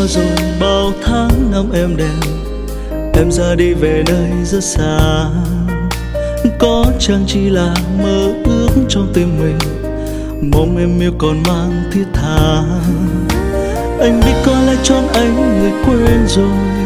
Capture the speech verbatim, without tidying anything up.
rồi bao tháng năm êm đềm, em ra đi về nơi rất xa. Có chăng chỉ là mơ ước trong tim mình, mong em yêu còn mang thiết tha. Anh biết có lẽ chọn anh người quên rồi,